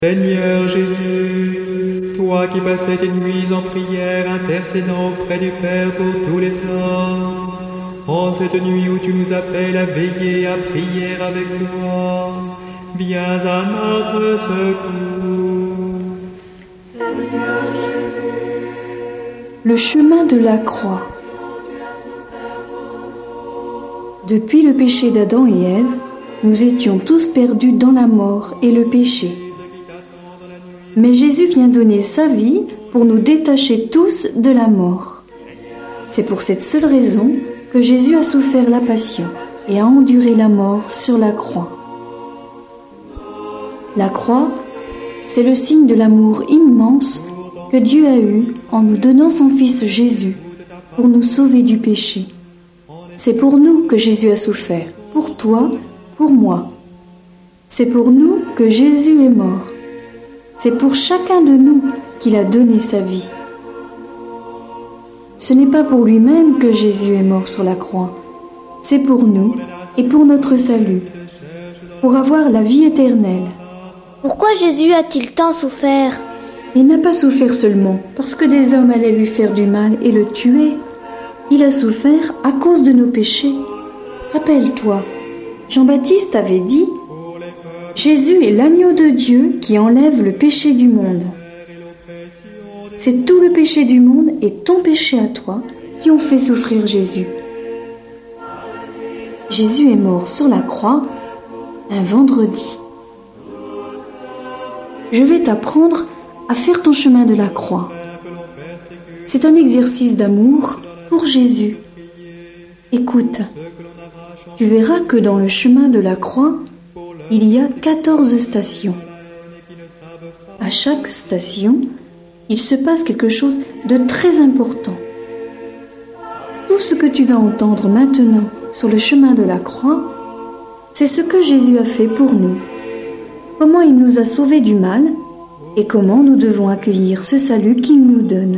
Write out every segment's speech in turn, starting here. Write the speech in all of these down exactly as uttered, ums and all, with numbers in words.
Seigneur Jésus, toi qui passais tes nuits en prière, intercédant auprès du Père pour tous les hommes, en cette nuit où tu nous appelles à veiller, à prier avec toi, viens à notre secours. Seigneur Jésus. Le chemin de la croix. Depuis le péché d'Adam et Ève, nous étions tous perdus dans la mort et le péché. Mais Jésus vient donner sa vie pour nous détacher tous de la mort. C'est pour cette seule raison que Jésus a souffert la passion et a enduré la mort sur la croix. La croix, c'est le signe de l'amour immense que Dieu a eu en nous donnant son Fils Jésus pour nous sauver du péché. C'est pour nous que Jésus a souffert, pour toi, pour moi. C'est pour nous que Jésus est mort. C'est pour chacun de nous qu'il a donné sa vie. Ce n'est pas pour lui-même que Jésus est mort sur la croix. C'est pour nous et pour notre salut, pour avoir la vie éternelle. Pourquoi Jésus a-t-il tant souffert ? Il n'a pas souffert seulement parce que des hommes allaient lui faire du mal et le tuer. Il a souffert à cause de nos péchés. Rappelle-toi, Jean-Baptiste avait dit « Jésus est l'agneau de Dieu qui enlève le péché du monde. » C'est tout le péché du monde et ton péché à toi qui ont fait souffrir Jésus. Jésus est mort sur la croix un vendredi. Je vais t'apprendre à faire ton chemin de la croix. C'est un exercice d'amour pour Jésus. Écoute, tu verras que dans le chemin de la croix, il y a quatorze stations. À chaque station, il se passe quelque chose de très important. Tout ce que tu vas entendre maintenant sur le chemin de la croix, c'est ce que Jésus a fait pour nous. Comment il nous a sauvés du mal et comment nous devons accueillir ce salut qu'il nous donne.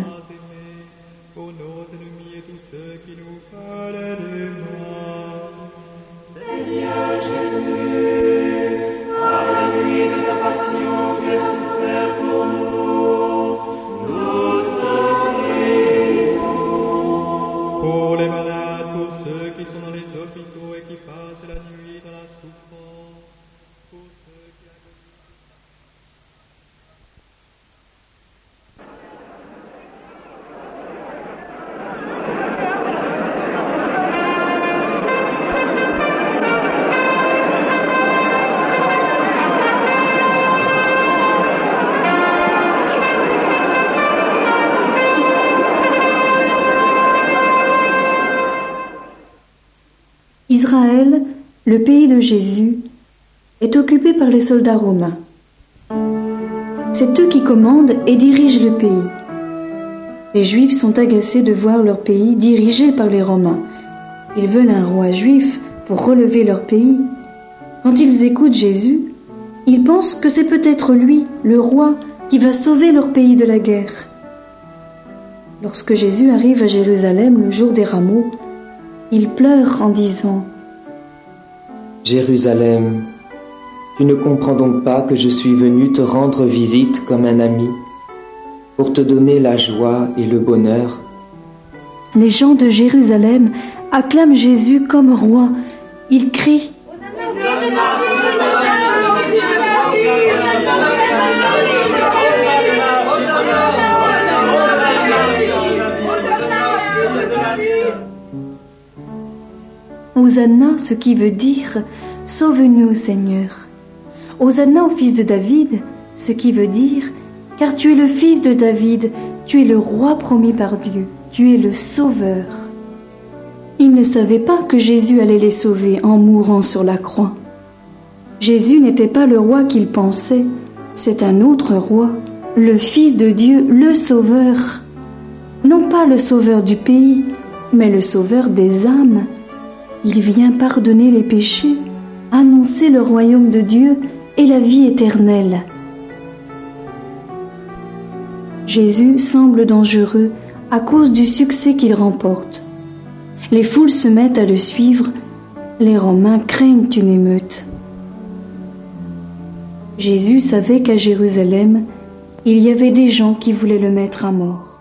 Pour les malades, pour ceux qui sont dans les hôpitaux et qui passent la nuit dans la souffrance, pour ceux qui Israël, le pays de Jésus, est occupé par les soldats romains. C'est eux qui commandent et dirigent le pays. Les Juifs sont agacés de voir leur pays dirigé par les Romains. Ils veulent un roi juif pour relever leur pays. Quand ils écoutent Jésus, ils pensent que c'est peut-être lui, le roi, qui va sauver leur pays de la guerre. Lorsque Jésus arrive à Jérusalem le jour des rameaux, il pleure en disant « Jérusalem, tu ne comprends donc pas que je suis venu te rendre visite comme un ami, pour te donner la joie et le bonheur. » Les gens de Jérusalem acclament Jésus comme roi. Ils crient « Hosanna », ce qui veut dire « Sauve-nous, Seigneur ». Hosanna au fils de David, ce qui veut dire « Car tu es le fils de David, tu es le roi promis par Dieu, tu es le sauveur ». Ils ne savaient pas que Jésus allait les sauver en mourant sur la croix. Jésus n'était pas le roi qu'ils pensaient, c'est un autre roi, le Fils de Dieu, le Sauveur. Non pas le sauveur du pays, mais le sauveur des âmes. Il vient pardonner les péchés, annoncer le royaume de Dieu et la vie éternelle. Jésus semble dangereux à cause du succès qu'il remporte. Les foules se mettent à le suivre, les Romains craignent une émeute. Jésus savait qu'à Jérusalem, il y avait des gens qui voulaient le mettre à mort.